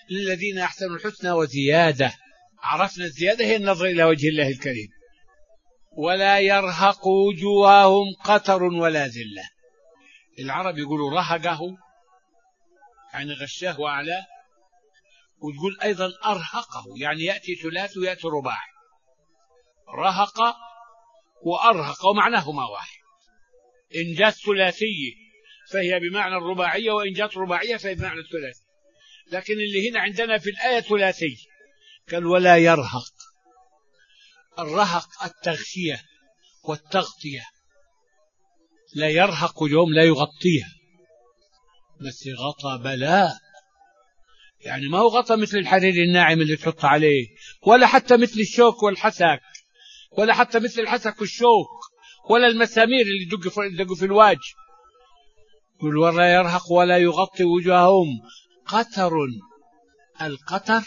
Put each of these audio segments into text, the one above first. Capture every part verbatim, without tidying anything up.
للذين أحسنوا الحسنى وزيادة. عرفنا الزيادة هي النظر إلى وجه الله الكريم. ولا يرهق وجوههم قتر ولا ذلة. العرب يقولوا رهقه يعني غشاه وأعلاه، وتقول أيضا أرهقه يعني يأتي ثلاث ويأتي رباع. رهق وأرهق ومعناهما واحد. إن جاءت ثلاثية فهي بمعنى الرباعية، وإن جاءت رباعية فهي بمعنى الثلاثي. لكن اللي هنا عندنا في الآية ثلاثي. قال ولا يرهق. الرهق التغشية والتغطية. لا يرهق وجوههم لا يغطيها، بس غطى بلاء، يعني ما هو غطى مثل الحرير الناعم اللي تحط عليه، ولا حتى مثل الشوك والحسك، ولا حتى مثل الحسك والشوك، ولا المسامير اللي يدقوا في الوجه. يقول ولا يرهق ولا يغطي وجوههم قتر. القتر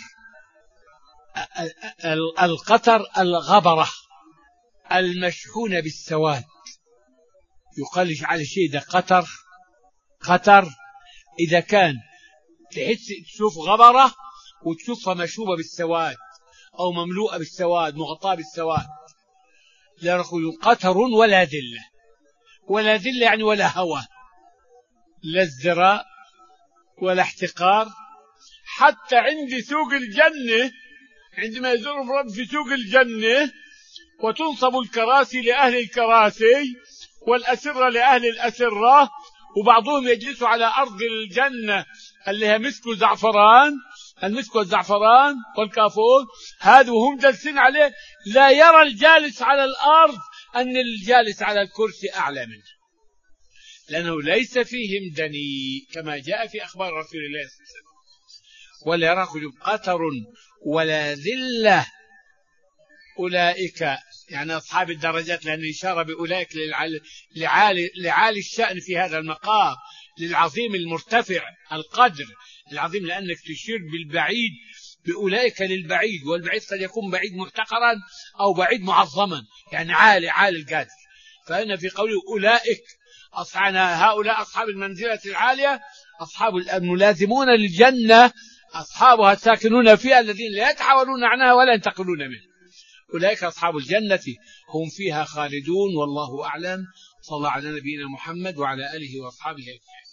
القتر الغبرة المشحونة بالسواد. يقال على شيء ده قتر. قتر إذا كان تحس تشوف غبرة وتشوفها مشوبة بالسواد أو مملوءة بالسواد مغطاة بالسواد. لا يرهق قتر ولا ذلة. ولا ذلة يعني ولا هوى، لا ازدراء ولا احتقار. حتى عند سوق الجنة عندما يزور الرب في سوق الجنة وتنصب الكراسي لأهل الكراسي والأسرة لأهل الأسرة، وبعضهم يجلسوا على أرض الجنة اللي هي مسك وزعفران، المسك والزعفران والكافور، هذا وهم جالسين عليه لا يرى الجالس على الأرض أن الجالس على الكرسي أعلى منه، لأنه ليس فيهم دني كما جاء في أخبار رسول الله صلى الله عليه وسلم. ولا يرهق قتر ولا ذلة. أولئك يعني أصحاب الدرجات، لأن إشارة بأولئك لعالي, لعالي الشأن في هذا المقام، للعظيم المرتفع القدر العظيم، لأنك تشير بالبعيد بأولئك للبعيد، والبعيد قد يكون بعيد محتقرا أو بعيد معظما، يعني عالي عالي القدر. فهنا في قوله أولئك أصحاب هؤلاء أصحاب المنزلة العالية، أصحاب الملازمون للجنة، أصحابها الساكنون فيها الذين لا يتحولون عنها ولا ينتقلون منها. أولئك أصحاب الجنة هم فيها خالدون. والله أعلم. صلى الله على نبينا محمد وعلى آله وأصحابه أجمعين.